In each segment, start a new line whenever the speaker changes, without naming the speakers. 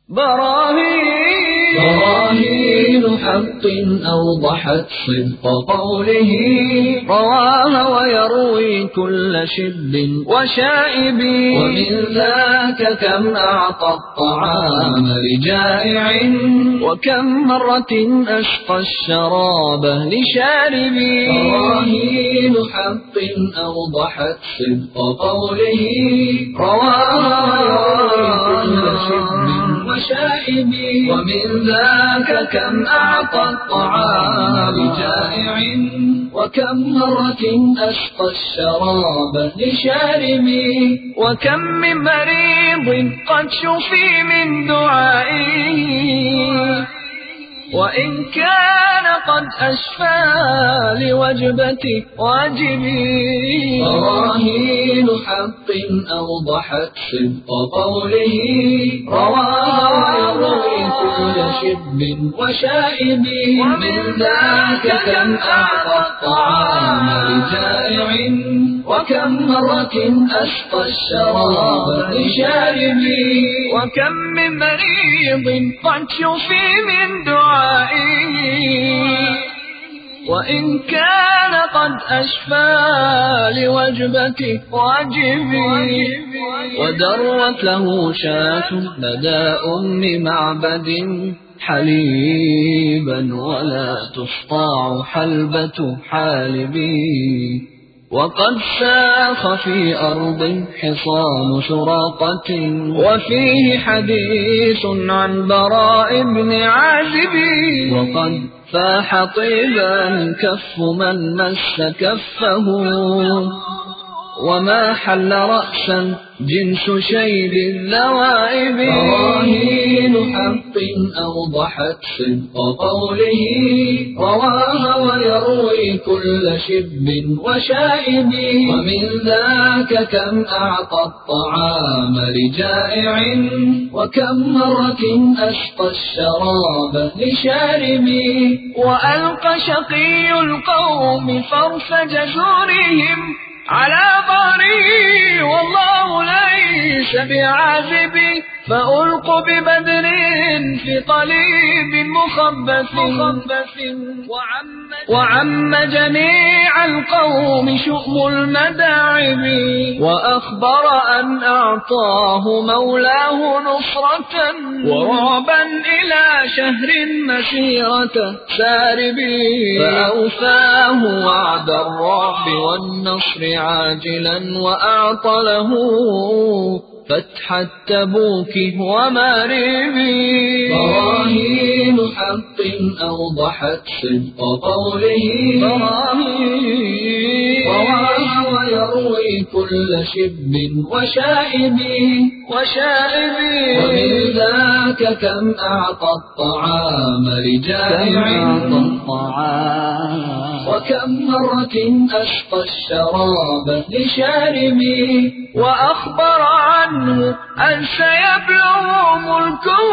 براهين حق أوضحت صدق قوله، رواها ويروي كل شب وشائب. ومن ذاك كم أعطى الطعام لجائع، وكم مرة أسقى الشراب لشارب. براهين حق أوضحت صدق قوله، رواها ويروي كل شب وشائب. ومن ذاك كم أعطى الطعام لجائع، وكم مرة أسقى الشراب لشارب. وكم من مريض قد شفي من دعائه، وإن كان قد أشفى لوجبته واجبي. براهين حق أوضحت صدق قوله، رواها ويروي كل شب وشائب. ومن ذاك كم أعطى الطعام لجائع، وكم مرة أسقى الشراب لشارب. وكم من مريض قد شفي من دعائه، وإن كان قد أشفى لوجبته واجبي. ودرت له شاة لدى أم معبد حليبا، ولا تسطاع حلبة حالبي. وقد ساخ في أرض حصان سراقة، وفيه حديث عن براء بن عازب. وقد فاح طيبا كف من مس كفه، وما حل رأسا جنس شيب اللوائب. براهين حق أوضحت صدق قوله، رواها ويروي كل شب وشائب. ومن ذاك كم أعطى الطعام لجائع، وكم مرة أسقى الشراب لشارب. وألقى شقي القوم فرس جزورهم على ظهره، والله ليس بعازب. فألقوا ببدر في قليب مخبث، وعم جميع القوم شؤم المداعب. وأخبر أن أعطاه مولاه نصرة، ورعبا إلى شهر مسيرة سارب. فأوفاه وعد الرعب والنصر عاجلا، وأعطى له فتح التبوك ومارب. براهين حق أوضحت صدق قوله، رواها ويروي كل شب وشائب. ومن ذاك كم أعطى الطعام لجائع، وكم مرة أسقى الشراب لشارب. وأخبر عنه أن سيبلغ ملكه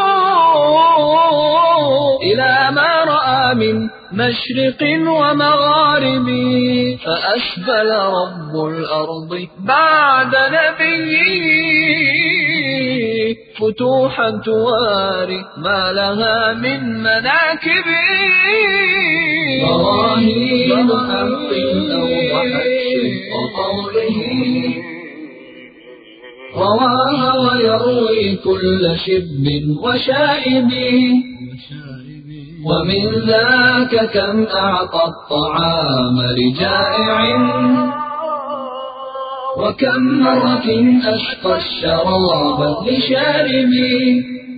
إلى ما رأى من مشرق ومغارب. فأسبل رب الأرض بعد نبيه فتوحا تواري ما لها من مناكب. براهين حق أوضحت صدق قوله، رواها ويروي كل شب وشائب. ومن ذاك كم أعطى الطعام لجائع، وكم مرة أسقى الشراب لشارب.